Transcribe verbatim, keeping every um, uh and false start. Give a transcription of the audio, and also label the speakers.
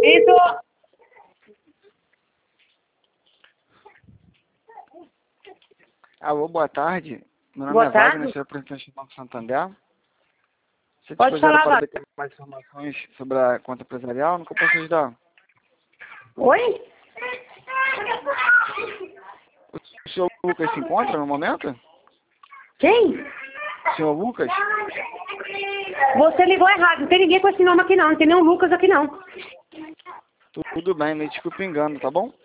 Speaker 1: Isso.
Speaker 2: Alô, boa tarde. Meu nome
Speaker 1: Boa
Speaker 2: é
Speaker 1: tarde.
Speaker 2: Wagner, sou representante do Banco Santander. Você
Speaker 1: Pode
Speaker 2: disponibilizado
Speaker 1: falar,
Speaker 2: para
Speaker 1: Wagner.
Speaker 2: ter mais informações sobre a conta empresarial? Nunca posso ajudar.
Speaker 1: Oi?
Speaker 2: O senhor Lucas se encontra no momento?
Speaker 1: Quem?
Speaker 2: O senhor Lucas?
Speaker 1: Você ligou errado. Não tem ninguém com esse nome aqui não. Não tem nenhum Lucas aqui não.
Speaker 2: Tudo bem, me desculpe o engano, tá bom?